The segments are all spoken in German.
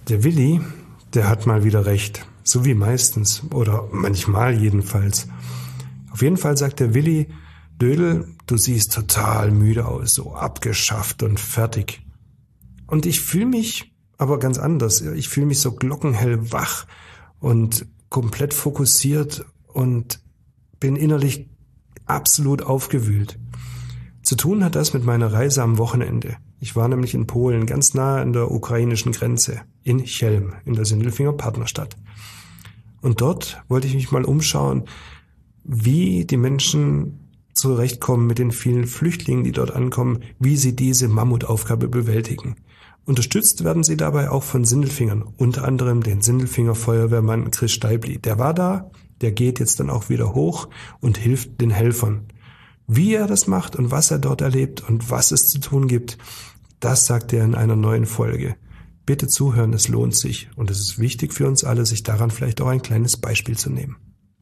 Der Willi, der hat mal wieder recht. So wie meistens. Oder manchmal jedenfalls. Auf jeden Fall sagt der Willi: Dödel, du siehst total müde aus, so abgeschafft und fertig. Und ich fühle mich aber ganz anders. Ich fühle mich so glockenhell wach und komplett fokussiert und bin innerlich absolut aufgewühlt. Zu tun hat das mit meiner Reise am Wochenende. Ich war nämlich in Polen, ganz nah an der ukrainischen Grenze, in Chelm, in der Sindelfinger Partnerstadt. Und dort wollte ich mich mal umschauen, wie die Menschen zurechtkommen mit den vielen Flüchtlingen, die dort ankommen, wie sie diese Mammutaufgabe bewältigen. Unterstützt werden sie dabei auch von Sindelfingern, unter anderem den Sindelfinger Feuerwehrmann Chris Steibli. Der war da, der geht jetzt dann auch wieder hoch und hilft den Helfern. Wie er das macht und was er dort erlebt und was es zu tun gibt, das sagt er in einer neuen Folge. Bitte zuhören, es lohnt sich und es ist wichtig für uns alle, sich daran vielleicht auch ein kleines Beispiel zu nehmen.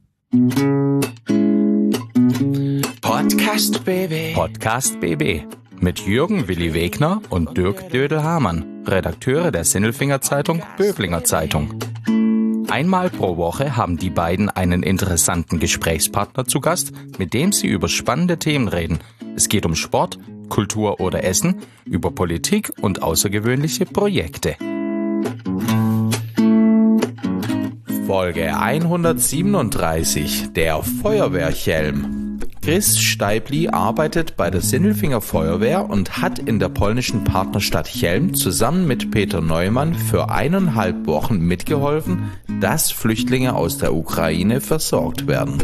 Podcast BB mit Jürgen Willi Wegner und Dirk Dödel-Hamann, Redakteure der Sindelfinger Zeitung Böblinger Zeitung. Einmal pro Woche haben die beiden einen interessanten Gesprächspartner zu Gast, mit dem sie über spannende Themen reden. Es geht um Sport, Kultur oder Essen, über Politik und außergewöhnliche Projekte. Folge 137, der Feuerwehrchelm. Chris Steibli arbeitet bei der Sindelfinger Feuerwehr und hat in der polnischen Partnerstadt Chelm zusammen mit Peter Neumann für 1,5 Wochen mitgeholfen, dass Flüchtlinge aus der Ukraine versorgt werden.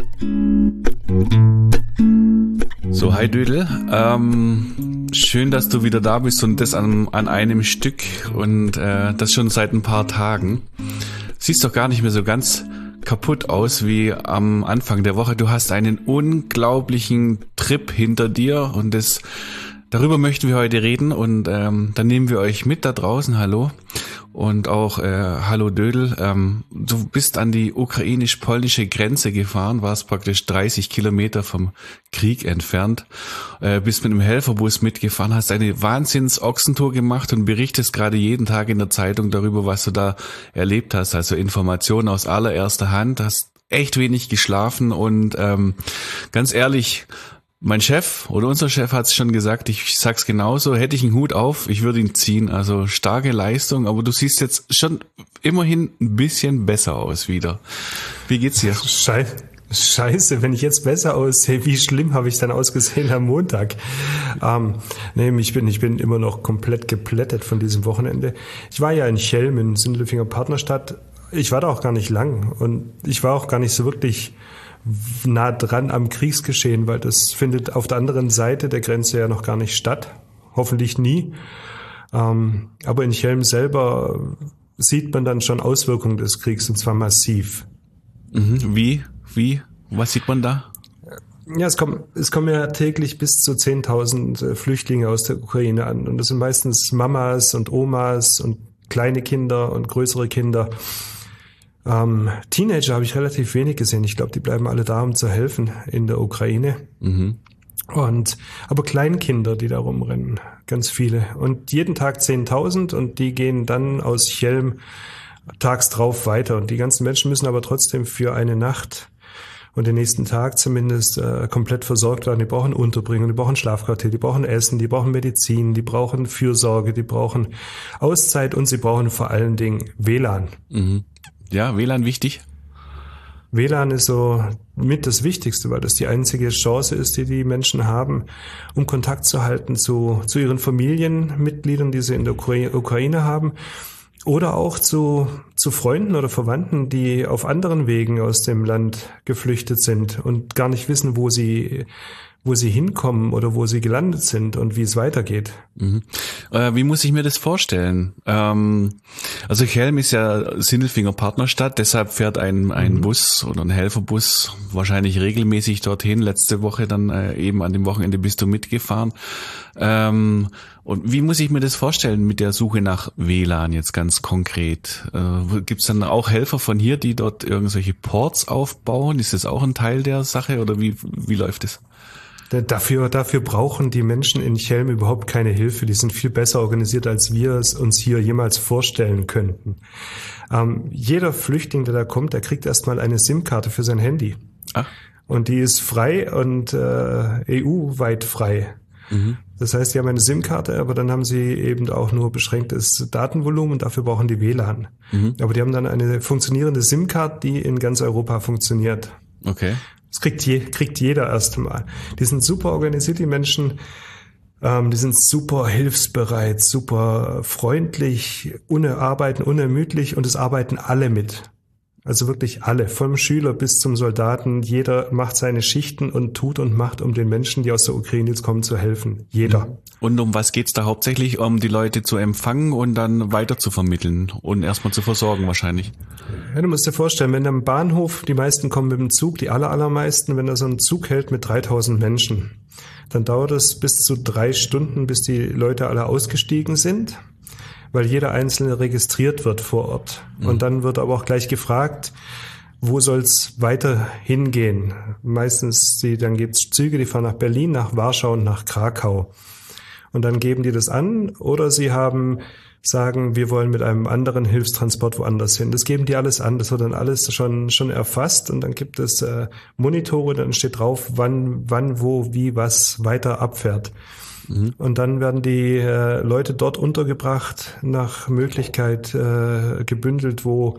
So, hi Dödel. Schön, dass du wieder da bist und das an einem Stück und das schon seit ein paar Tagen. Siehst doch gar nicht mehr so ganz kaputt aus wie am Anfang der Woche. Du hast einen unglaublichen Trip hinter dir und darüber möchten wir heute reden und dann nehmen wir euch mit da draußen. Hallo und auch hallo Dödel. Du bist an die ukrainisch-polnische Grenze gefahren, warst praktisch 30 Kilometer vom Krieg entfernt, bist mit einem Helferbus mitgefahren, hast eine Wahnsinns-Ochsentour gemacht und berichtest gerade jeden Tag in der Zeitung darüber, was du da erlebt hast, also Informationen aus allererster Hand, hast echt wenig geschlafen und ganz ehrlich, mein Chef oder unser Chef hat es schon gesagt, ich sag's genauso, hätte ich einen Hut auf, ich würde ihn ziehen, also starke Leistung, aber du siehst jetzt schon immerhin ein bisschen besser aus wieder. Wie geht's dir? Scheiße, wenn ich jetzt besser aussehe, wie schlimm habe ich dann ausgesehen am Montag? Ich bin immer noch komplett geplättet von diesem Wochenende. Ich war ja in Chelm, in Sindelfinger Partnerstadt. Ich war da auch gar nicht lang und ich war auch gar nicht so wirklich nah dran am Kriegsgeschehen, weil das findet auf der anderen Seite der Grenze ja noch gar nicht statt. Hoffentlich nie. Aber in Chelm selber sieht man dann schon Auswirkungen des Kriegs und zwar massiv. Wie? Was sieht man da? Ja, es kommen ja täglich bis zu 10.000 Flüchtlinge aus der Ukraine an. Und das sind meistens Mamas und Omas und kleine Kinder und größere Kinder. Teenager habe ich relativ wenig gesehen. Ich glaube, die bleiben alle da, um zu helfen in der Ukraine. Aber Kleinkinder, die da rumrennen, ganz viele. Und jeden Tag 10.000 und die gehen dann aus Chelm tags drauf weiter. Und die ganzen Menschen müssen aber trotzdem für eine Nacht und den nächsten Tag zumindest komplett versorgt werden. Die brauchen Unterbringung, die brauchen Schlafquartier, die brauchen Essen, die brauchen Medizin, die brauchen Fürsorge, die brauchen Auszeit und sie brauchen vor allen Dingen WLAN. Ja, WLAN wichtig? WLAN ist so mit das Wichtigste, weil das die einzige Chance ist, die die Menschen haben, um Kontakt zu halten zu ihren Familienmitgliedern, die sie in der Ukraine haben. Oder auch zu Freunden oder Verwandten, die auf anderen Wegen aus dem Land geflüchtet sind und gar nicht wissen, wo sie hinkommen oder wo sie gelandet sind und wie es weitergeht. Wie muss ich mir das vorstellen? Also Chelm ist ja Sindelfinger Partnerstadt, deshalb fährt ein Bus oder ein Helferbus wahrscheinlich regelmäßig dorthin. Letzte Woche dann eben an dem Wochenende bist du mitgefahren. Und wie muss ich mir das vorstellen mit der Suche nach WLAN jetzt ganz konkret? Gibt es dann auch Helfer von hier, die dort irgendwelche Ports aufbauen? Ist das auch ein Teil der Sache oder wie läuft es? Dafür brauchen die Menschen in Chelm überhaupt keine Hilfe. Die sind viel besser organisiert, als wir es uns hier jemals vorstellen könnten. Jeder Flüchtling, der da kommt, der kriegt erstmal eine SIM-Karte für sein Handy. Ach. Und die ist frei und EU-weit frei. Mhm. Das heißt, die haben eine SIM-Karte, aber dann haben sie eben auch nur beschränktes Datenvolumen und dafür brauchen die WLAN. Mhm. Aber die haben dann eine funktionierende SIM-Karte, die in ganz Europa funktioniert. Okay. Das kriegt jeder erst mal. Die sind super organisiert, die Menschen. Die sind super hilfsbereit, super freundlich, arbeiten unermüdlich und es arbeiten alle mit. Also wirklich alle, vom Schüler bis zum Soldaten. Jeder macht seine Schichten und tut und macht, um den Menschen, die aus der Ukraine jetzt kommen, zu helfen. Jeder. Und um was geht's da hauptsächlich? Um die Leute zu empfangen und dann weiter zu vermitteln und erstmal zu versorgen wahrscheinlich? Ja, du musst dir vorstellen, wenn am Bahnhof, die meisten kommen mit dem Zug, die allermeisten, wenn da so ein Zug hält mit 3000 Menschen, dann dauert es bis zu 3 Stunden, bis die Leute alle ausgestiegen sind, weil jeder Einzelne registriert wird vor Ort. Und dann wird aber auch gleich gefragt, wo soll's weiter hingehen? Meistens, dann gibt's Züge, die fahren nach Berlin, nach Warschau und nach Krakau. Und dann geben die das an oder sie sagen, wir wollen mit einem anderen Hilfstransport woanders hin. Das geben die alles an, das wird dann alles schon erfasst und dann gibt es Monitore, dann steht drauf, wann, wo, wie, was weiter abfährt. Und dann werden die Leute dort untergebracht, nach Möglichkeit gebündelt, wo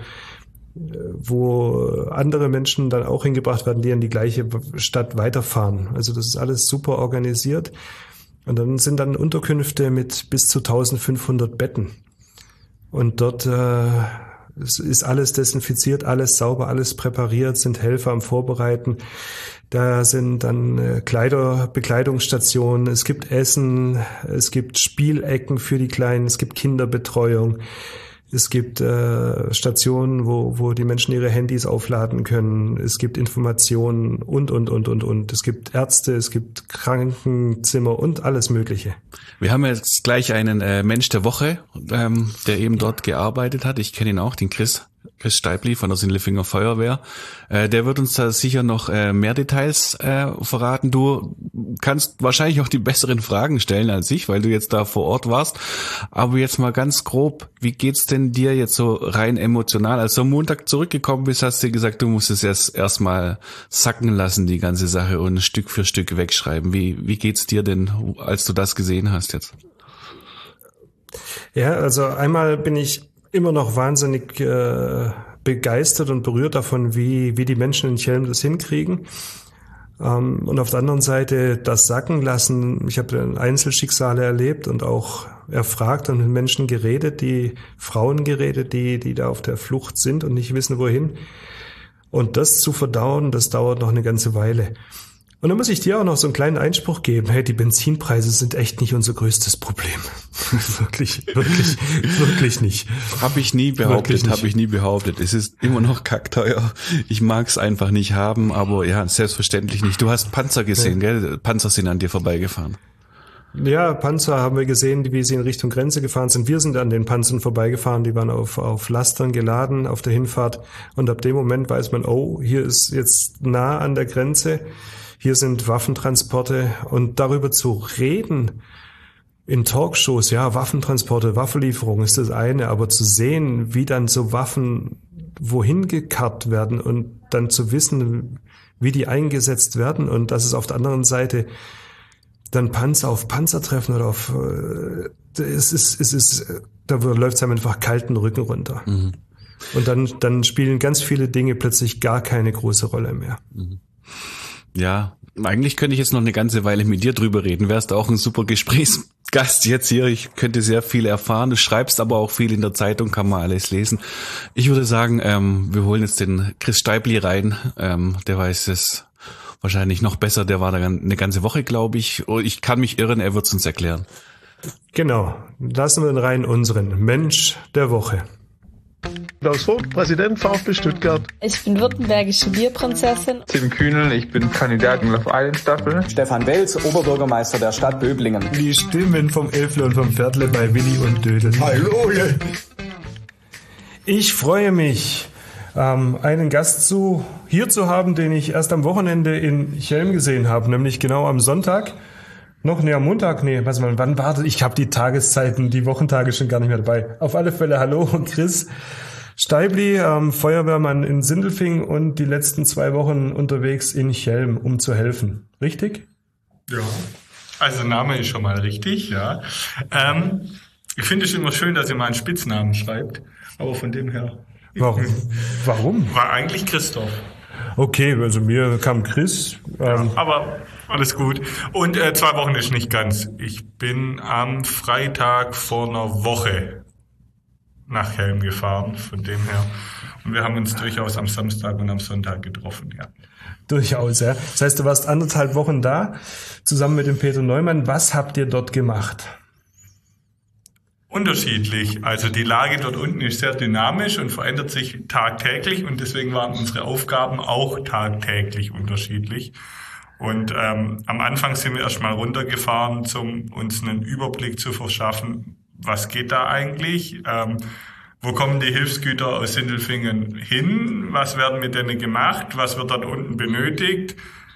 andere Menschen dann auch hingebracht werden, die in die gleiche Stadt weiterfahren. Also das ist alles super organisiert. Und dann sind dann Unterkünfte mit bis zu 1500 Betten. Und dort ist alles desinfiziert, alles sauber, alles präpariert, sind Helfer am Vorbereiten. Da sind dann Bekleidungsstationen, es gibt Essen, es gibt Spielecken für die Kleinen, es gibt Kinderbetreuung, es gibt Stationen, wo die Menschen ihre Handys aufladen können, es gibt Informationen und. Es gibt Ärzte, es gibt Krankenzimmer und alles Mögliche. Wir haben jetzt gleich einen Mensch der Woche, der eben dort gearbeitet hat. Ich kenne ihn auch, den Chris Steibli von der Sindelfinger Feuerwehr. Der wird uns da sicher noch mehr Details verraten. Du kannst wahrscheinlich auch die besseren Fragen stellen als ich, weil du jetzt da vor Ort warst. Aber jetzt mal ganz grob, wie geht's denn dir jetzt so rein emotional? Als du am Montag zurückgekommen bist, hast du gesagt, du musst es erst mal sacken lassen, die ganze Sache, und Stück für Stück wegschreiben. Wie geht's dir denn, als du das gesehen hast jetzt? Ja, also einmal bin ich immer noch wahnsinnig begeistert und berührt davon, wie die Menschen in Chelm das hinkriegen. Und auf der anderen Seite das sacken lassen. Ich habe Einzelschicksale erlebt und auch erfragt und mit Menschen geredet, Frauen geredet, die da auf der Flucht sind und nicht wissen, wohin. Und das zu verdauen, das dauert noch eine ganze Weile. Und dann muss ich dir auch noch so einen kleinen Einspruch geben. Hey, die Benzinpreise sind echt nicht unser größtes Problem. wirklich nicht. Habe ich nie behauptet. Es ist immer noch kackteuer. Ich mag es einfach nicht haben, aber ja, selbstverständlich nicht. Du hast Panzer gesehen, gell? Panzer sind an dir vorbeigefahren. Ja, Panzer haben wir gesehen, wie sie in Richtung Grenze gefahren sind. Wir sind an den Panzern vorbeigefahren, die waren auf Lastern geladen auf der Hinfahrt. Und ab dem Moment weiß man, oh, hier ist jetzt nah an der Grenze. Hier sind Waffentransporte, und darüber zu reden in Talkshows, ja, Waffentransporte, Waffenlieferung ist das eine, aber zu sehen, wie dann so Waffen wohin gekarrt werden und dann zu wissen, wie die eingesetzt werden und dass es auf der anderen Seite dann Panzer auf Panzer treffen oder da läuft es einem einfach kalten Rücken runter. Mhm. Und dann spielen ganz viele Dinge plötzlich gar keine große Rolle mehr. Mhm. Ja, eigentlich könnte ich jetzt noch eine ganze Weile mit dir drüber reden. Wärst auch ein super Gesprächsgast jetzt hier. Ich könnte sehr viel erfahren. Du schreibst aber auch viel in der Zeitung, kann man alles lesen. Ich würde sagen, wir holen jetzt den Chris Steibli rein. Der weiß es wahrscheinlich noch besser. Der war da eine ganze Woche, glaube ich. Ich kann mich irren, er wird es uns erklären. Genau. Lassen wir ihn rein, unseren Mensch der Woche. Klaus Vogt, Präsident VfB Stuttgart. Ich bin württembergische Bierprinzessin. Tim Kühnel, ich bin Kandidat in Love Island Staffel. Stefan Welz, Oberbürgermeister der Stadt Böblingen. Die Stimmen vom Elfle und vom Viertle bei Willi und Dödel. Hallo! Ich freue mich einen Gast hier zu haben, den ich erst am Wochenende in Chelm gesehen habe, nämlich genau am Sonntag. Am Montag? Wann war das? Ich habe die Tageszeiten, die Wochentage schon gar nicht mehr dabei. Auf alle Fälle, hallo, Chris Steibli, Feuerwehrmann in Sindelfingen und die letzten 2 Wochen unterwegs in Chelm, um zu helfen. Richtig? Ja, also Name ist schon mal richtig, ja. Ich finde es immer schön, dass ihr mal einen Spitznamen schreibt, aber von dem her... Warum? War eigentlich Christoph. Okay, also mir kam Chris. Ja, aber alles gut. Und 2 Wochen ist nicht ganz. Ich bin am Freitag vor einer Woche nach Chelm gefahren, von dem her. Und wir haben uns durchaus am Samstag und am Sonntag getroffen, ja. Durchaus, ja. Das heißt, du warst 1,5 Wochen da, zusammen mit dem Peter Neumann. Was habt ihr dort gemacht? Unterschiedlich. Also die Lage dort unten ist sehr dynamisch und verändert sich tagtäglich und deswegen waren unsere Aufgaben auch tagtäglich unterschiedlich. Und am Anfang sind wir erstmal runtergefahren, um uns einen Überblick zu verschaffen, was geht da eigentlich, wo kommen die Hilfsgüter aus Sindelfingen hin, was werden mit denen gemacht, was wird dort unten benötigt.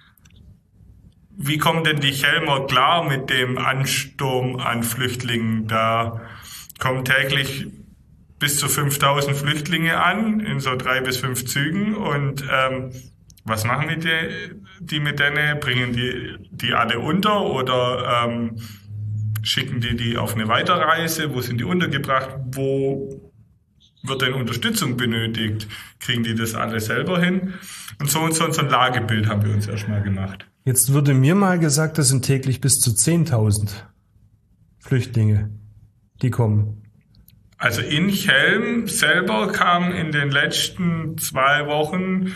Wie kommen denn die Chelmer klar mit dem Ansturm an Flüchtlingen? Da kommen täglich bis zu 5.000 Flüchtlinge an, in so 3 bis 5 Zügen. Und was machen die mit denen? Bringen die alle unter oder schicken die auf eine Weiterreise? Wo sind die untergebracht? Wo wird denn Unterstützung benötigt? Kriegen die das alle selber hin? Und so ein Lagebild haben wir uns erstmal gemacht. Jetzt wurde mir mal gesagt, das sind täglich bis zu 10.000 Flüchtlinge, die kommen. Also in Chelm selber kamen in den letzten 2 Wochen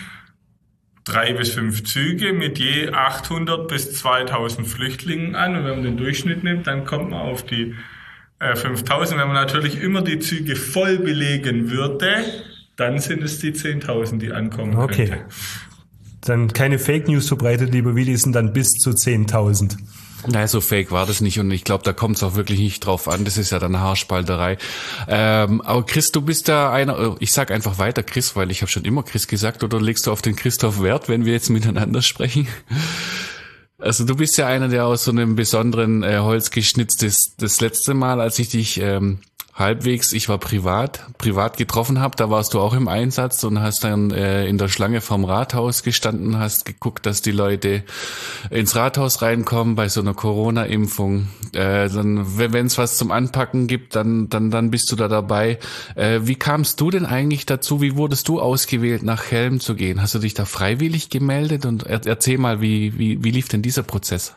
3 bis 5 Züge mit je 800 bis 2.000 Flüchtlingen an. Und wenn man den Durchschnitt nimmt, dann kommt man auf die 5.000. Wenn man natürlich immer die Züge voll belegen würde, dann sind es die 10.000, die ankommen Okay. könnte. Dann keine Fake News verbreitet, lieber Willi, sind dann bis zu 10.000. Nein, so fake war das nicht und ich glaube, da kommt es auch wirklich nicht drauf an. Das ist ja dann Haarspalterei. Aber Chris, du bist da einer, ich sag einfach weiter Chris, weil ich habe schon immer Chris gesagt, oder legst du auf den Christoph Wert, wenn wir jetzt miteinander sprechen? Also du bist ja einer, der aus so einem besonderen Holz geschnitzt ist. Das letzte Mal, als ich dich ich war privat getroffen habe, da warst du auch im Einsatz und hast dann in der Schlange vorm Rathaus gestanden, hast geguckt, dass die Leute ins Rathaus reinkommen bei so einer Corona-Impfung. Dann, wenn es was zum Anpacken gibt, dann bist du da dabei. Wie kamst du denn eigentlich dazu? Wie wurdest du ausgewählt, nach Chelm zu gehen? Hast du dich da freiwillig gemeldet? Und erzähl mal, wie lief denn dieser Prozess?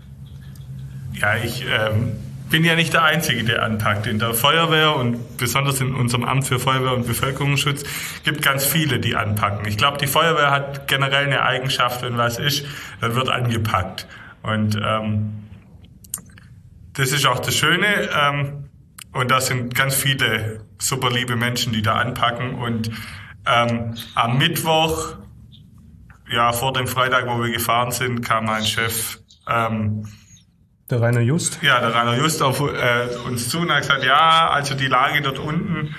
Ja, ich bin ja nicht der Einzige, der anpackt. In der Feuerwehr und besonders in unserem Amt für Feuerwehr und Bevölkerungsschutz gibt ganz viele, die anpacken. Ich glaube, die Feuerwehr hat generell eine Eigenschaft, wenn was ist, dann wird angepackt. Und das ist auch das Schöne. Und da sind ganz viele super liebe Menschen, die da anpacken. Und am Mittwoch, ja, vor dem Freitag, wo wir gefahren sind, kam mein Chef, der Rainer Just? Ja, der Rainer Just auf uns zu und hat gesagt, ja, also die Lage dort unten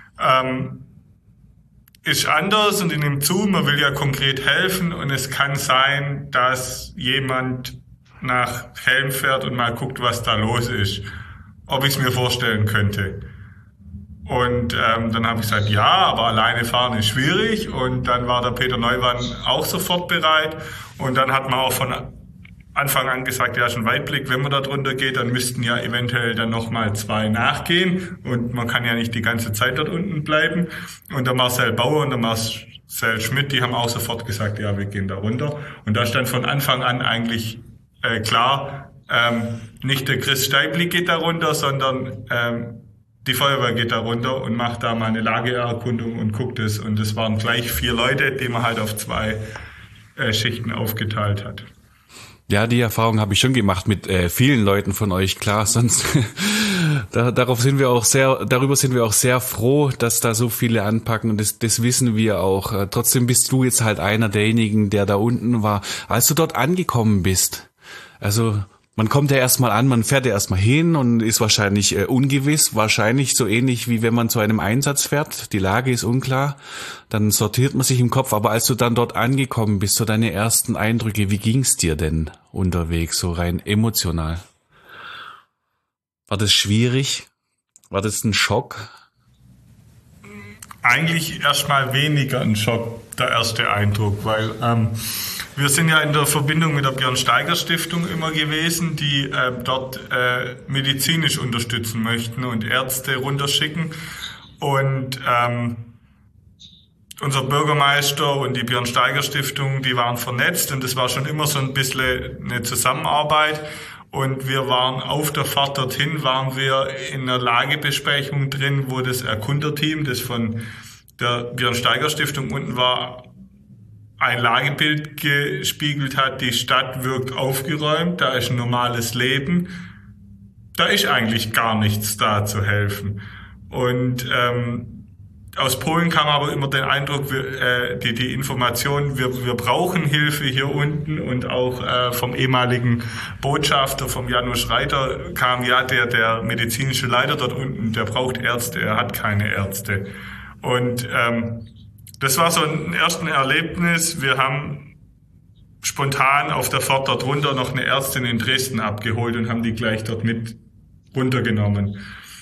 ist anders und in dem zu, man will ja konkret helfen und es kann sein, dass jemand nach Chelm fährt und mal guckt, was da los ist, ob ich es mir vorstellen könnte. Und dann habe ich gesagt, ja, aber alleine fahren ist schwierig und dann war der Peter Neumann auch sofort bereit und dann hat man auch von Anfang an gesagt, ja, schon Weitblick, wenn man da drunter geht, dann müssten ja eventuell dann nochmal 2 nachgehen und man kann ja nicht die ganze Zeit dort unten bleiben. Und der Marcel Bauer und der Marcel Schmidt, die haben auch sofort gesagt, ja, wir gehen da runter. Und da stand von Anfang an eigentlich klar, nicht der Chris Steibli geht da runter, sondern die Feuerwehr geht da runter und macht da mal eine Lageerkundung und guckt es. Und es waren gleich 4 Leute, die man halt auf 2 Schichten aufgeteilt hat. Ja, die Erfahrung habe ich schon gemacht mit vielen Leuten von euch, klar, sonst darüber sind wir auch sehr froh, dass da so viele anpacken und das wissen wir auch. Trotzdem bist du jetzt halt einer derjenigen, der da unten war. Als du dort angekommen bist, also Man kommt ja erstmal an, man fährt ja erstmal hin und ist wahrscheinlich ungewiss, wahrscheinlich so ähnlich wie wenn man zu einem Einsatz fährt. Die Lage ist unklar, dann sortiert man sich im Kopf. Aber als du dann dort angekommen bist, so deine ersten Eindrücke, wie ging's dir denn unterwegs, so rein emotional? War das schwierig? War das ein Schock? Eigentlich erstmal weniger ein Schock, der erste Eindruck, weil wir sind ja in der Verbindung mit der Björn-Steiger-Stiftung immer gewesen, die dort medizinisch unterstützen möchten und Ärzte runterschicken. Und unser Bürgermeister und die Björn-Steiger-Stiftung, die waren vernetzt und es war schon immer so ein bisschen eine Zusammenarbeit. Und wir waren auf der Fahrt dorthin, waren wir in einer Lagebesprechung drin, wo das Erkunderteam, das von der Björn-Steiger-Stiftung unten war, ein Lagebild gespiegelt hat. Die Stadt wirkt aufgeräumt, da ist ein normales Leben. Da ist eigentlich gar nichts da zu helfen. Und aus Polen kam aber immer den Eindruck, die Information, wir brauchen Hilfe hier unten, und auch vom ehemaligen Botschafter, vom Janusz Reiter, kam ja der medizinische Leiter dort unten, der braucht Ärzte, er hat keine Ärzte. Und das war so ein erstes Erlebnis. Wir haben spontan auf der Fahrt dort runter noch eine Ärztin in Dresden abgeholt und haben die gleich dort mit runtergenommen.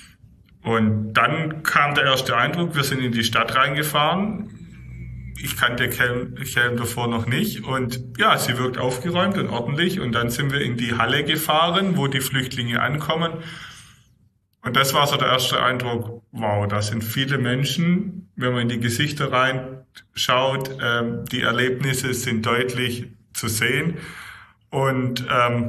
Und dann kam der erste Eindruck, wir sind in die Stadt reingefahren. Ich kannte Kelm davor noch nicht. Und ja, sie wirkt aufgeräumt und ordentlich. Und dann sind wir in die Halle gefahren, wo die Flüchtlinge ankommen. Und das war so der erste Eindruck, wow, da sind viele Menschen. Wenn man in die Gesichter reinschaut, die Erlebnisse sind deutlich zu sehen. Und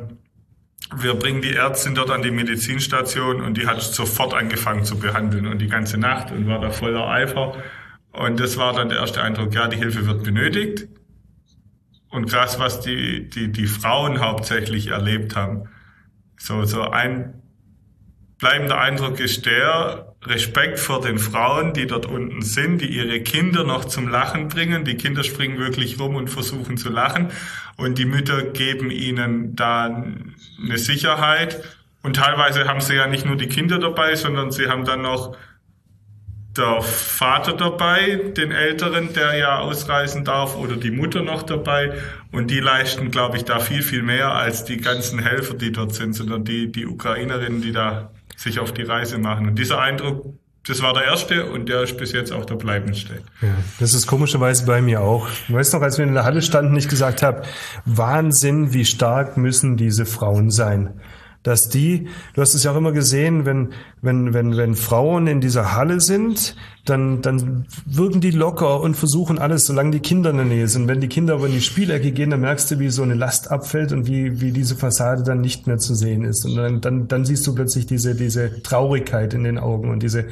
wir bringen die Ärztin dort an die Medizinstation und die hat sofort angefangen zu behandeln und die ganze Nacht und war da voller Eifer. Und das war dann der erste Eindruck, ja, die Hilfe wird benötigt. Und krass, was die Frauen hauptsächlich erlebt haben. So ein bleibender Eindruck ist der Respekt vor den Frauen, die dort unten sind, die ihre Kinder noch zum Lachen bringen. Die Kinder springen wirklich rum und versuchen zu lachen. Und die Mütter geben ihnen da eine Sicherheit. Und teilweise haben sie ja nicht nur die Kinder dabei, sondern sie haben dann noch der Vater dabei, den Älteren, der ja ausreisen darf, oder die Mutter noch dabei. Und die leisten, glaube ich, da viel, viel mehr als die ganzen Helfer, die dort sind, sondern die Ukrainerinnen, die da sich auf die Reise machen. Und dieser Eindruck, das war der erste und der ist bis jetzt auch der bleibendste. Ja, das ist komischerweise bei mir auch. Ich weiß noch, als wir in der Halle standen, ich gesagt habe, Wahnsinn, wie stark müssen diese Frauen sein. Dass du hast es ja auch immer gesehen, wenn Frauen in dieser Halle sind, dann wirken die locker und versuchen alles, solange die Kinder in der Nähe sind. Wenn die Kinder aber in die Spielecke gehen, dann merkst du, wie so eine Last abfällt und wie diese Fassade dann nicht mehr zu sehen ist. Und dann siehst du plötzlich diese Traurigkeit in den Augen und diese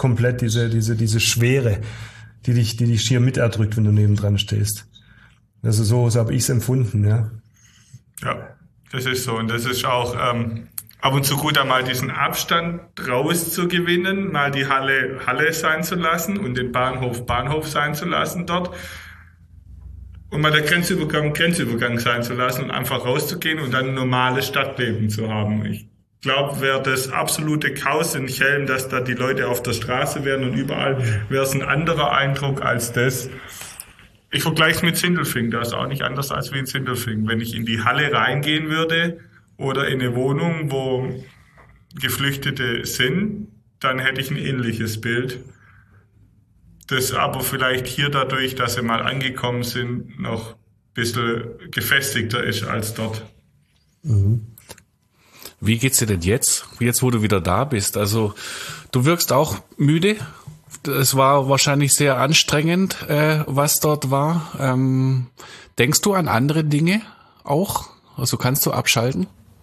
Schwere, die dich schier miterdrückt, wenn du nebendran stehst. Also so habe ich es empfunden, ja. Ja. Das ist so, und das ist auch ab und zu gut, einmal diesen Abstand rauszugewinnen, mal die Halle sein zu lassen und den Bahnhof sein zu lassen dort und mal der Grenzübergang sein zu lassen und einfach rauszugehen und dann ein normales Stadtleben zu haben. Ich glaube, wäre das absolute Chaos in Chelm, dass da die Leute auf der Straße wären und überall, wäre es ein anderer Eindruck als das. Ich vergleiche es mit Sindelfingen, da ist auch nicht anders als wie in Sindelfingen. Wenn ich in die Halle reingehen würde oder in eine Wohnung, wo Geflüchtete sind, dann hätte ich ein ähnliches Bild. Das aber vielleicht hier dadurch, dass sie mal angekommen sind, noch ein bisschen gefestigter ist als dort. Mhm. Wie geht's dir denn jetzt wo du wieder da bist? Also du wirkst auch müde. Es war wahrscheinlich sehr anstrengend, was dort war. Denkst du an andere Dinge auch? Also kannst du abschalten?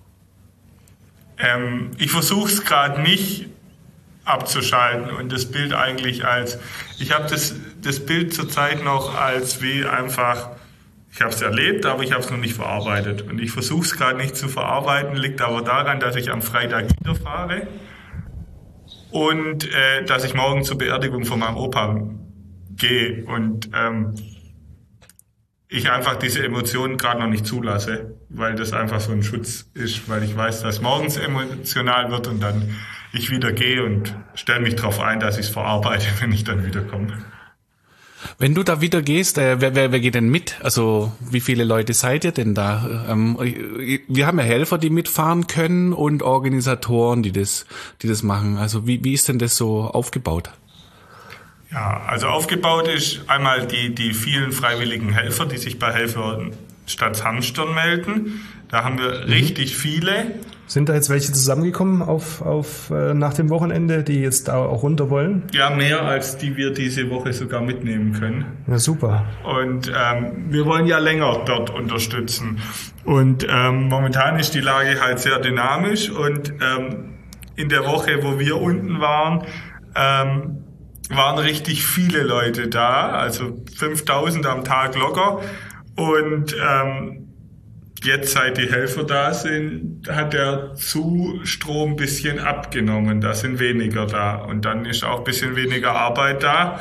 Ich versuche es gerade nicht abzuschalten und das Bild eigentlich ich habe das Bild zurzeit noch als wie einfach, ich habe es erlebt, aber ich habe es noch nicht verarbeitet. Und ich versuche es gerade nicht zu verarbeiten, liegt aber daran, dass ich am Freitag wieder fahre. Und dass ich morgen zur Beerdigung von meinem Opa gehe. Und ich einfach diese Emotionen gerade noch nicht zulasse, weil das einfach so ein Schutz ist, weil ich weiß, dass morgens emotional wird und dann ich wieder gehe und stelle mich darauf ein, dass ich es verarbeite, wenn ich dann wiederkomme. Wenn du da wieder gehst, wer geht denn mit? Also wie viele Leute seid ihr denn da? Wir haben ja Helfer, die mitfahren können und Organisatoren, die das machen. Also wie ist denn das so aufgebaut? Ja, also aufgebaut ist einmal die vielen freiwilligen Helfer, die sich bei Helferstadt Hamstern melden. Da haben wir richtig viele. Sind da jetzt welche zusammengekommen nach dem Wochenende, die jetzt auch runter wollen? Ja, mehr als die wir diese Woche sogar mitnehmen können. Ja, super. Und wir wollen ja länger dort unterstützen. Und momentan ist die Lage halt sehr dynamisch. Und in der Woche, wo wir unten waren, waren richtig viele Leute da. Also 5000 am Tag locker. Und jetzt, seit die Helfer da sind, hat der Zustrom ein bisschen abgenommen. Da sind weniger da. Und dann ist auch ein bisschen weniger Arbeit da.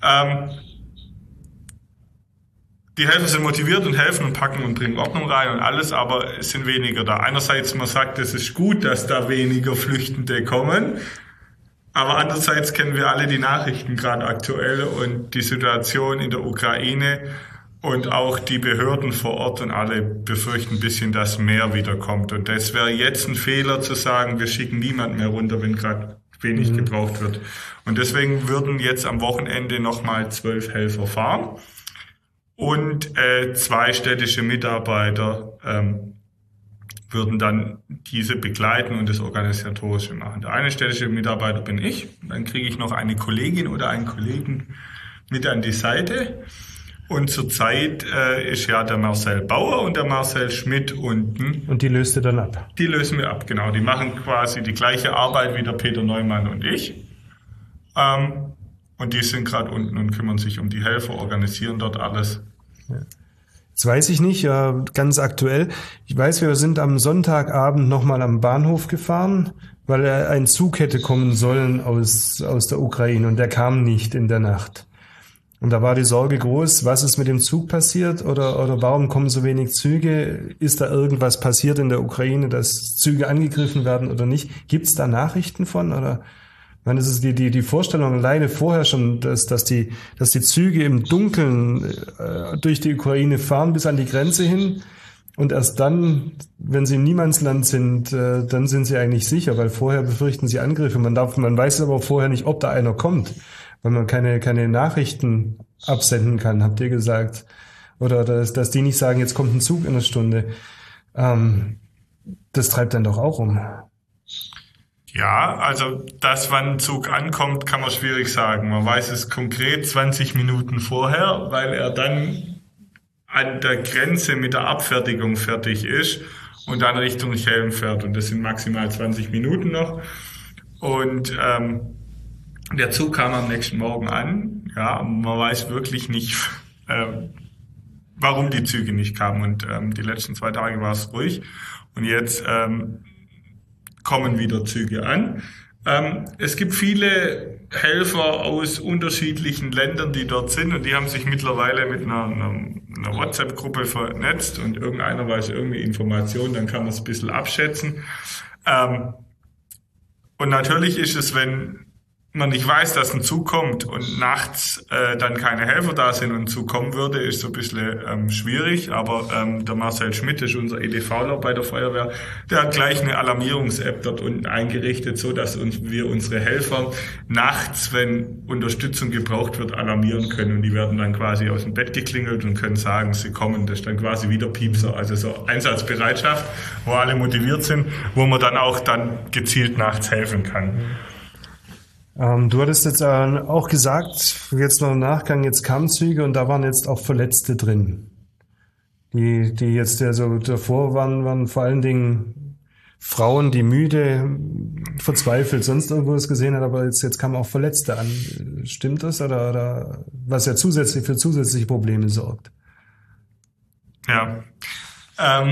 Die Helfer sind motiviert und helfen und packen und bringen Ordnung rein und alles, aber es sind weniger da. Einerseits, man sagt, es ist gut, dass da weniger Flüchtende kommen. Aber andererseits kennen wir alle die Nachrichten gerade aktuell und die Situation in der Ukraine. Und auch die Behörden vor Ort und alle befürchten ein bisschen, dass mehr wiederkommt. Und das wäre jetzt ein Fehler zu sagen, wir schicken niemand mehr runter, wenn gerade wenig gebraucht wird. Und deswegen würden jetzt am Wochenende nochmal 12 Helfer fahren. Und 2 städtische Mitarbeiter würden dann diese begleiten und das Organisatorische machen. Der eine städtische Mitarbeiter bin ich. Dann kriege ich noch eine Kollegin oder einen Kollegen mit an die Seite. Und zurzeit ist ja der Marcel Bauer und der Marcel Schmidt unten. Und die löst ihr dann ab? Die lösen wir ab, genau. Die machen quasi die gleiche Arbeit wie der Peter Neumann und ich. Und die sind gerade unten und kümmern sich um die Helfer, organisieren dort alles. Ja. Jetzt weiß ich nicht, ganz aktuell. Ich weiß, wir sind am Sonntagabend nochmal am Bahnhof gefahren, weil ein Zug hätte kommen sollen aus der Ukraine und der kam nicht in der Nacht. Und da war die Sorge groß, was ist mit dem Zug passiert oder warum kommen so wenig Züge? Ist da irgendwas passiert in der Ukraine, dass Züge angegriffen werden oder nicht? Gibt es da Nachrichten von? Oder ich meine, das ist die Vorstellung alleine vorher schon, dass die Züge im Dunkeln durch die Ukraine fahren bis an die Grenze hin und erst dann, wenn sie im Niemandsland sind, dann sind sie eigentlich sicher, weil vorher befürchten sie Angriffe. Man weiß aber vorher nicht, ob da einer kommt, weil man keine Nachrichten absenden kann, habt ihr gesagt. Oder dass die nicht sagen, jetzt kommt ein Zug in einer Stunde. Das treibt dann doch auch um. Ja, also das, wann ein Zug ankommt, kann man schwierig sagen. Man weiß es konkret 20 Minuten vorher, weil er dann an der Grenze mit der Abfertigung fertig ist und dann Richtung Chelm fährt. Und das sind maximal 20 Minuten noch. Und der Zug kam am nächsten Morgen an. Ja, man weiß wirklich nicht, warum die Züge nicht kamen. Und die letzten 2 Tage war es ruhig. Und jetzt kommen wieder Züge an. Es gibt viele Helfer aus unterschiedlichen Ländern, die dort sind. Und die haben sich mittlerweile mit einer WhatsApp-Gruppe vernetzt. Und irgendeiner weiß irgendwie Informationen, dann kann man es ein bisschen abschätzen. Und natürlich ist es, wenn man nicht weiß, dass ein Zug kommt und nachts dann keine Helfer da sind und ein Zug kommen würde, ist so ein bisschen schwierig. Aber der Marcel Schmidt ist unser EDVler bei der Feuerwehr. Der hat gleich eine Alarmierungs-App dort unten eingerichtet, so dass wir unsere Helfer nachts, wenn Unterstützung gebraucht wird, alarmieren können. Und die werden dann quasi aus dem Bett geklingelt und können sagen, sie kommen. Das ist dann quasi wieder Piepser. Also so Einsatzbereitschaft, wo alle motiviert sind, wo man dann auch gezielt nachts helfen kann. Du hattest jetzt auch gesagt, jetzt noch im Nachgang, jetzt kamen Züge und da waren jetzt auch Verletzte drin. Die jetzt so davor waren vor allen Dingen Frauen, die müde, verzweifelt, sonst irgendwas gesehen hat, aber jetzt kamen auch Verletzte an. Stimmt das? Oder was ja für zusätzliche Probleme sorgt? Ja.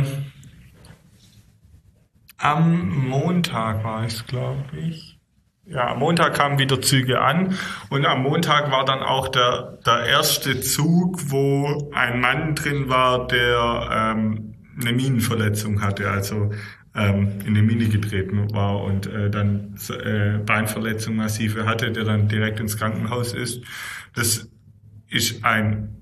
Am Montag war es, glaube ich. am Montag kamen wieder Züge an und am Montag war dann auch der erste Zug, wo ein Mann drin war, der eine Minenverletzung hatte, also in eine Mine getreten war und dann Beinverletzung massive hatte, der dann direkt ins Krankenhaus ist. Das ist ein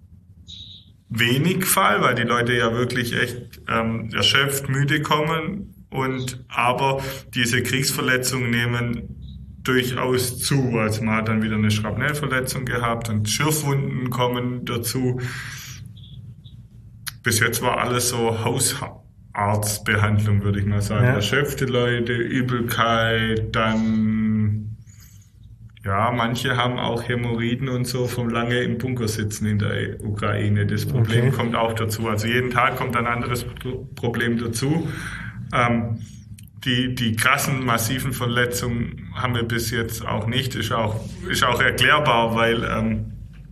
wenig Fall, weil die Leute ja wirklich echt erschöpft, müde kommen aber diese Kriegsverletzungen nehmen durchaus zu. Also man hat dann wieder eine Schrapnellverletzung gehabt und Schürfwunden kommen dazu. Bis jetzt war alles so Hausarztbehandlung, würde ich mal sagen. Ja. Erschöpfte Leute, Übelkeit, dann manche haben auch Hämorrhoiden und so vom lange im Bunker sitzen in der Ukraine. Das Problem kommt auch dazu. Also jeden Tag kommt ein anderes Problem dazu. Die krassen, massiven Verletzungen haben wir bis jetzt auch nicht. Ist auch erklärbar, weil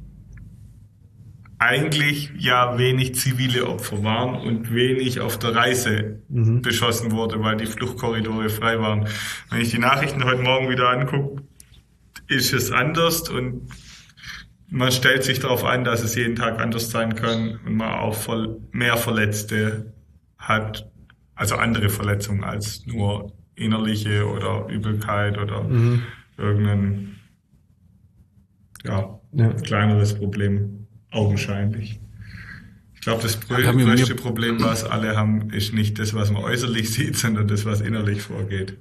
eigentlich wenig zivile Opfer waren und wenig auf der Reise beschossen wurde, weil die Fluchtkorridore frei waren. Wenn ich die Nachrichten heute Morgen wieder angucke, ist es anders und man stellt sich darauf ein, dass es jeden Tag anders sein kann und man auch mehr Verletzte hat. Also andere Verletzungen als nur innerliche oder Übelkeit oder irgendein kleineres Problem, augenscheinlich. Ich glaube, das größte Problem, was alle haben, ist nicht das, was man äußerlich sieht, sondern das, was innerlich vorgeht.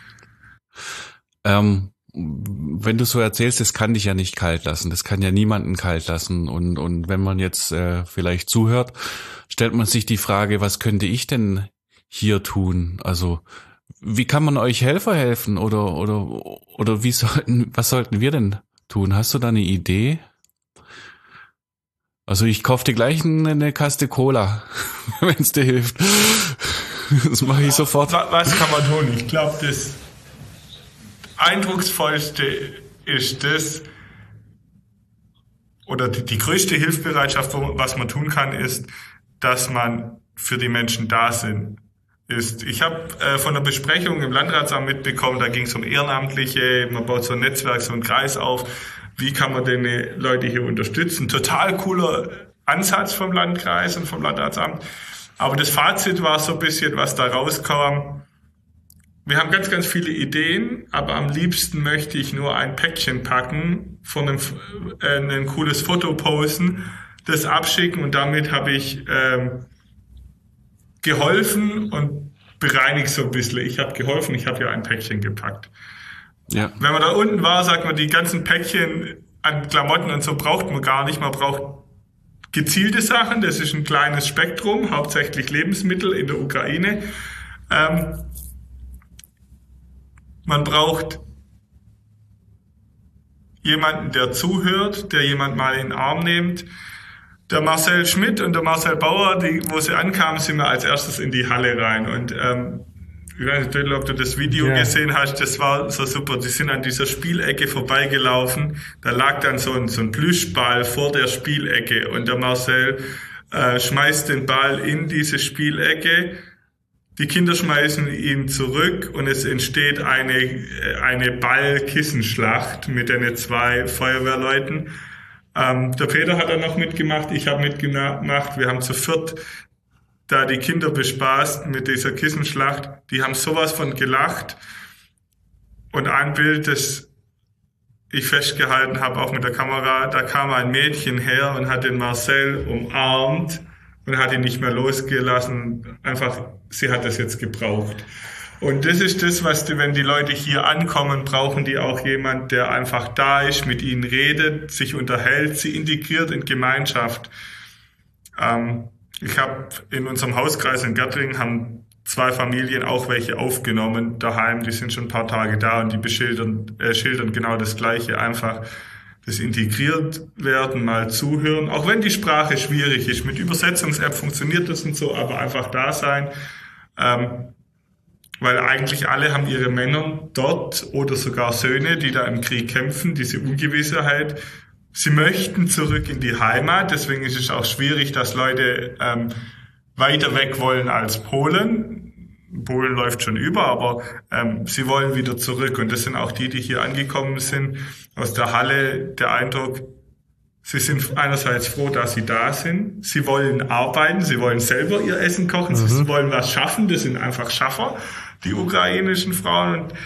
Wenn du so erzählst, das kann dich ja nicht kalt lassen. Das kann ja niemanden kalt lassen. Und wenn man jetzt vielleicht zuhört, stellt man sich die Frage, was könnte ich denn hier tun? Also wie kann man euch Helfer helfen oder was sollten wir denn tun? Hast du da eine Idee? Also ich kaufe dir gleich eine Kaste Cola, wenn es dir hilft. Das mache ich sofort. Was kann man tun? Ich glaube, das Eindrucksvollste ist das, oder die größte Hilfsbereitschaft, was man tun kann, ist, dass man für die Menschen da ist. Ich habe von der Besprechung im Landratsamt mitbekommen, da ging es um Ehrenamtliche, man baut so ein Netzwerk, so einen Kreis auf. Wie kann man denn Leute hier unterstützen? Total cooler Ansatz vom Landkreis und vom Landratsamt. Aber das Fazit war so ein bisschen, was da rauskam. Wir haben ganz, ganz viele Ideen, aber am liebsten möchte ich nur ein Päckchen packen, von ein cooles Foto posten, das abschicken und damit habe ich geholfen und bereinigt so ein bisschen. Ich habe geholfen, ich habe ja ein Päckchen gepackt. Ja. Wenn man da unten war, sagt man, die ganzen Päckchen an Klamotten und so braucht man gar nicht. Man braucht gezielte Sachen, das ist ein kleines Spektrum, hauptsächlich Lebensmittel in der Ukraine. Man braucht jemanden, der zuhört, der jemand mal in den Arm nimmt. Der Marcel Schmidt und der Marcel Bauer, wo sie ankamen, sind wir als erstes in die Halle rein. Und ich weiß nicht, ob du das Video gesehen hast, das war so super. Die sind an dieser Spielecke vorbeigelaufen. Da lag dann so ein Plüschball vor der Spielecke und der Marcel schmeißt den Ball in diese Spielecke. Die Kinder schmeißen ihn zurück und es entsteht eine Ball-Kissenschlacht mit den 2 Feuerwehrleuten. Der Peter hat dann noch mitgemacht, ich habe mitgemacht. Wir haben zu viert da die Kinder bespaßt mit dieser Kissenschlacht. Die haben sowas von gelacht. Und ein Bild, das ich festgehalten habe, auch mit der Kamera, da kam ein Mädchen her und hat den Marcel umarmt und hat ihn nicht mehr losgelassen. Einfach, sie hat das jetzt gebraucht. Und das ist das, wenn die Leute hier ankommen, brauchen die auch jemand, der einfach da ist, mit ihnen redet, sich unterhält, sie integriert in Gemeinschaft. Ich habe in unserem Hauskreis in Gärtling haben 2 Familien auch welche aufgenommen daheim, die sind schon ein paar Tage da und die schildern genau das Gleiche, einfach das integriert werden, mal zuhören, auch wenn die Sprache schwierig ist. Mit Übersetzungs-App funktioniert das und so, aber einfach da sein. Weil eigentlich alle haben ihre Männer dort oder sogar Söhne, die da im Krieg kämpfen, diese Ungewissheit. Sie möchten zurück in die Heimat, deswegen ist es auch schwierig, dass Leute weiter weg wollen als Polen. Polen läuft schon über, aber sie wollen wieder zurück. Und das sind auch die hier angekommen sind aus der Halle, der Eindruck, sie sind einerseits froh, dass sie da sind. Sie wollen arbeiten, sie wollen selber ihr Essen kochen, sie wollen was schaffen. Das sind einfach Schaffer, die ukrainischen Frauen. Und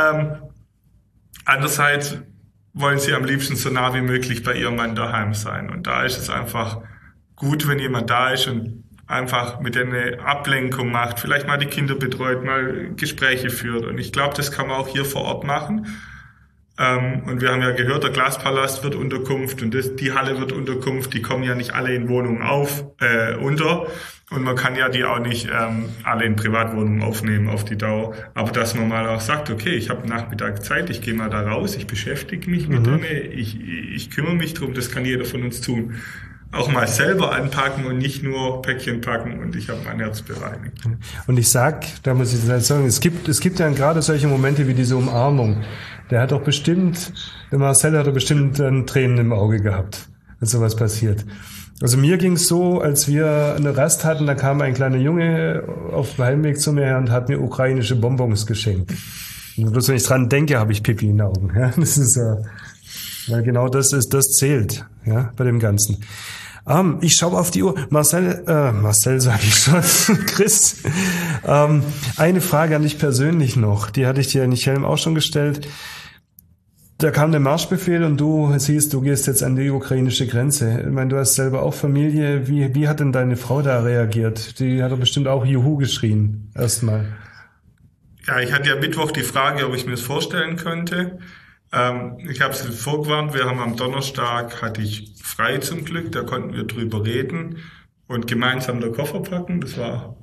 andererseits wollen sie am liebsten so nah wie möglich bei ihrem Mann daheim sein. Und da ist es einfach gut, wenn jemand da ist und einfach mit denen eine Ablenkung macht, vielleicht mal die Kinder betreut, mal Gespräche führt. Und ich glaube, das kann man auch hier vor Ort machen. Und wir haben ja gehört, der Glaspalast wird Unterkunft und die Halle wird Unterkunft. Die kommen ja nicht alle in Wohnungen unter. Und man kann ja die auch nicht alle in Privatwohnungen aufnehmen auf die Dauer. Aber dass man mal auch sagt, okay, ich habe Nachmittag Zeit, ich gehe mal da raus, ich beschäftige mich mit denen, ich kümmere mich drum, das kann jeder von uns tun. Auch mal selber anpacken und nicht nur Päckchen packen und ich habe mein Herz bereinigt. Und ich sag, da muss ich sagen, es gibt ja gerade solche Momente wie diese Umarmung. Der Marcel hat doch bestimmt Tränen im Auge gehabt, wenn sowas passiert. Also mir ging's so, als wir eine Rast hatten, da kam ein kleiner Junge auf dem Heimweg zu mir her und hat mir ukrainische Bonbons geschenkt. Und bloß wenn ich dran denke, habe ich Pipi in den Augen. Ja, das ist weil genau das zählt, ja, bei dem Ganzen. Ich schaue auf die Uhr. Marcel sage ich schon. Chris, eine Frage an dich persönlich noch. Die hatte ich dir in Chelm auch schon gestellt. Da kam der Marschbefehl und du siehst, du gehst jetzt an die ukrainische Grenze. Ich meine, du hast selber auch Familie. Wie hat denn deine Frau da reagiert? Die hat doch bestimmt auch Juhu geschrien, erstmal. Ja, ich hatte ja Mittwoch die Frage, ob ich mir das vorstellen könnte. Ich habe sie vorgewarnt, wir haben am Donnerstag, hatte ich frei zum Glück, da konnten wir drüber reden und gemeinsam den Koffer packen, das war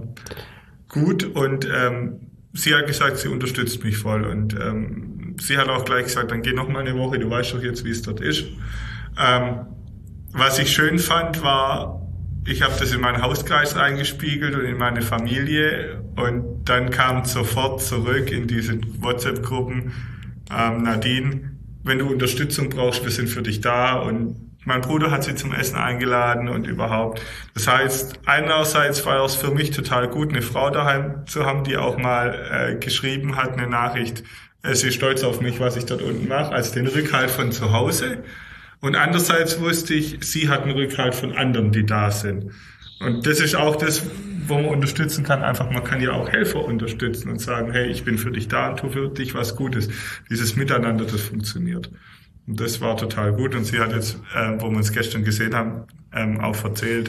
gut und sie hat gesagt, sie unterstützt mich voll und sie hat auch gleich gesagt, dann geh noch mal eine Woche, du weißt doch jetzt, wie es dort ist. Was ich schön fand, war, ich habe das in meinen Hauskreis eingespiegelt und in meine Familie und dann kam sofort zurück in diese WhatsApp-Gruppen, Nadine, wenn du Unterstützung brauchst, wir sind für dich da und mein Bruder hat sie zum Essen eingeladen und überhaupt. Das heißt, einerseits war es für mich total gut, eine Frau daheim zu haben, die auch mal geschrieben hat, eine Nachricht, sie ist stolz auf mich, was ich dort unten mache, als den Rückhalt von zu Hause. Und andererseits wusste ich, sie hat einen Rückhalt von anderen, die da sind. Und das ist auch das, wo man unterstützen kann. Einfach, man kann ja auch Helfer unterstützen und sagen, hey, ich bin für dich da und tu für dich was Gutes. Dieses Miteinander, das funktioniert. Und das war total gut. Und sie hat jetzt, wo wir uns gestern gesehen haben, auch erzählt,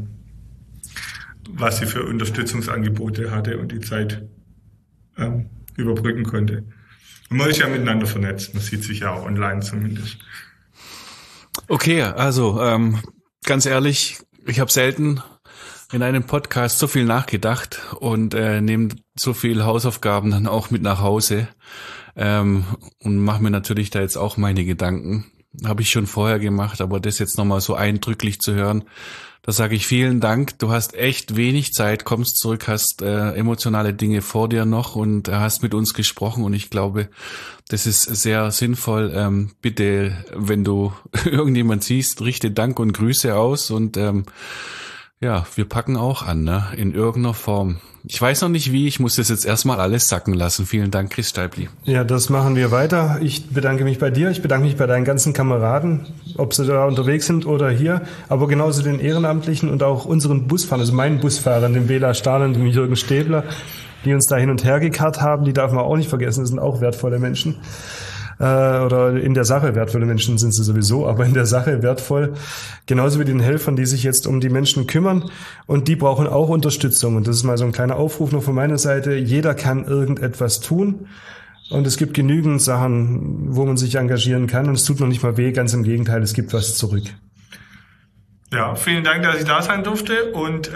was sie für Unterstützungsangebote hatte und die Zeit überbrücken konnte. Und man ist ja miteinander vernetzt. Man sieht sich ja auch online zumindest. Okay, also ganz ehrlich, ich habe selten in einem Podcast so viel nachgedacht und nehme so viel Hausaufgaben dann auch mit nach Hause und mache mir natürlich da jetzt auch meine Gedanken. Habe ich schon vorher gemacht, aber das jetzt nochmal so eindrücklich zu hören, da sage ich vielen Dank. Du hast echt wenig Zeit, kommst zurück, hast emotionale Dinge vor dir noch und hast mit uns gesprochen und ich glaube, das ist sehr sinnvoll. Bitte, wenn du irgendjemand siehst, richte Dank und Grüße aus und ja, wir packen auch an, ne? In irgendeiner Form. Ich weiß noch nicht wie, ich muss das jetzt erstmal alles sacken lassen. Vielen Dank, Chris Steibli. Ja, das machen wir weiter. Ich bedanke mich bei dir, ich bedanke mich bei deinen ganzen Kameraden, ob sie da unterwegs sind oder hier, aber genauso den Ehrenamtlichen und auch unseren Busfahrern, also meinen Busfahrern, dem Bela Stahl und dem Jürgen Stäbler, die uns da hin und her gekarrt haben, die darf man auch nicht vergessen, das sind auch wertvolle Menschen. Oder in der Sache wertvolle Menschen sind sie sowieso, aber in der Sache wertvoll. Genauso wie den Helfern, die sich jetzt um die Menschen kümmern und die brauchen auch Unterstützung. Und das ist mal so ein kleiner Aufruf noch von meiner Seite. Jeder kann irgendetwas tun und es gibt genügend Sachen, wo man sich engagieren kann und es tut noch nicht mal weh, ganz im Gegenteil, es gibt was zurück. Ja, vielen Dank, dass ich da sein durfte und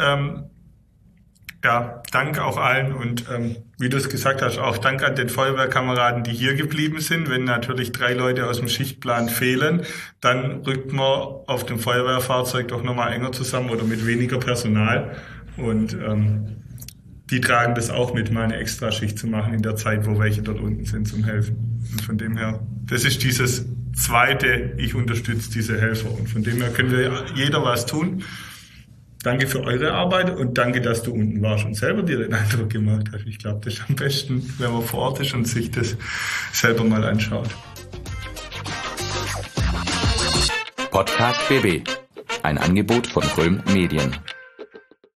ja, Dank auch allen und wie du es gesagt hast, auch Dank an den Feuerwehrkameraden, die hier geblieben sind. Wenn natürlich 3 Leute aus dem Schichtplan fehlen, dann rückt man auf dem Feuerwehrfahrzeug doch nochmal enger zusammen oder mit weniger Personal. Und die tragen das auch mit, mal eine Extraschicht zu machen in der Zeit, wo welche dort unten sind zum Helfen. Und von dem her, das ist dieses zweite, ich unterstütze diese Helfer. Und von dem her können wir jeder was tun. Danke für eure Arbeit und danke, dass du unten warst und selber dir den Eindruck gemacht hast. Ich glaube, das ist am besten, wenn man vor Ort ist und sich das selber mal anschaut. Podcast BB. Ein Angebot von Röhm Medien.